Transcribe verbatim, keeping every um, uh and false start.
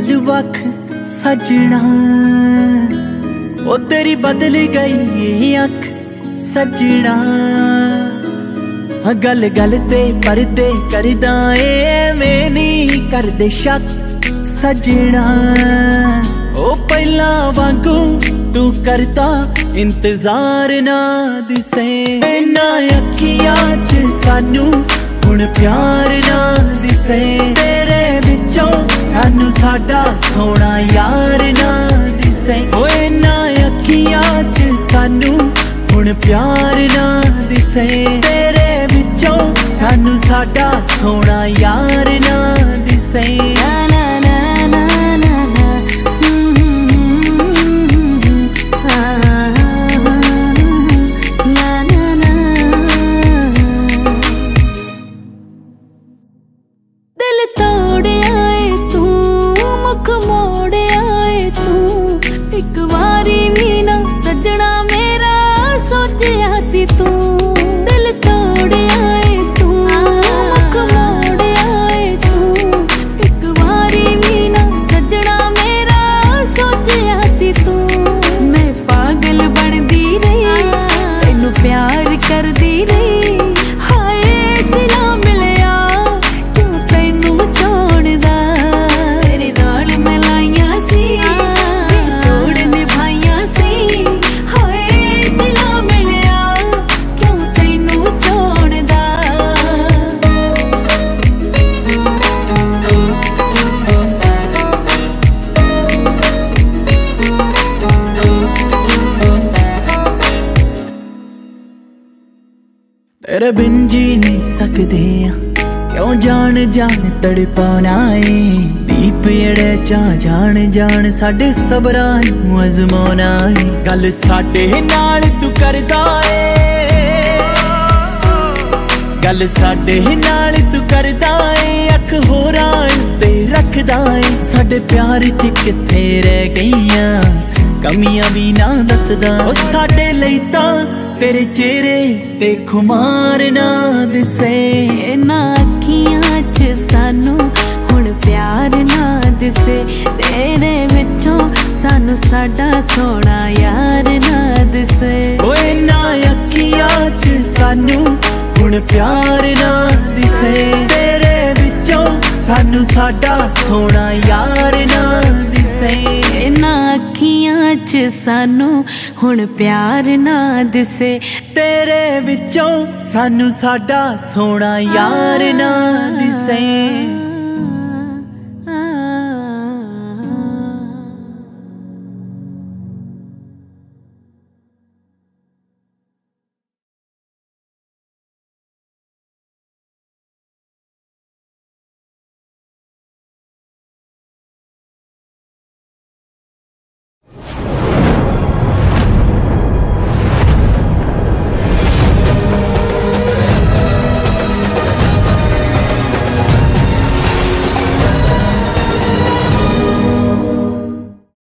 गल वख सजना, ओ तेरी बदल गई अख सजना। गल गल ते परदे करदा ए मैं नहीं करदे शक सजना। ओ पहला वांगू तू करदा इंतजार ना दिसे, ना अखियां च सानू हुण प्यार ना दिसे। तेरे विचों सानू साडा सोना यार ना दिसे, ओए ना अखियां च सानू हुण प्यार ना दिसे। तेरे विचों सानू साडा सोना यार ना दिसे। दिल तोड़ आए तू, मुख मोड़ आए तू, एक बारी भी ना सजना मेरा सोचिया सी तू। दिल तोड़ आए तू, मुख मोड़ आए तू, एक बारी भी ना सजना मेरा सोचिया सी तू। मैं पागल बनदी रही, तेनू प्यार करदी रही, हाय सिला मिलिया क्यों तैनू छोड़दा। तेरे नाल मैं लाइया सी, जोड़ निभाइया सी, हाय सिला मिलिया क्यों तैनू छोड़दा। तेरे बिन जी नहीं सकदे क्यों जान जान तड़पाना है। दीप एड़े चा जान जान साडे सबरां नूं अजमाना है। गल साडे नाल तू करदा है, गल साडे नाल तू करदा है, अख होरां ते रखदा है। साडे प्यार च किथे रह गईयां कमियां भी ना दसदा। ओ साडे लई तां तेरे चेहरे ते खुमार ना दिसे, ना अखियां च सानू हुण प्यार ना दिसे। तेरे विचों सानू साडा सोना यार ना दिसे, ओए ना अखियां च सानू हुण प्यार ना दिसे। तेरे विचों सानू साडा सोना यार ना दिसे, ना अखियां च सानू हुण प्यार ना दिसे। तेरे विचों सानू साडा सोना यार ना दिसे।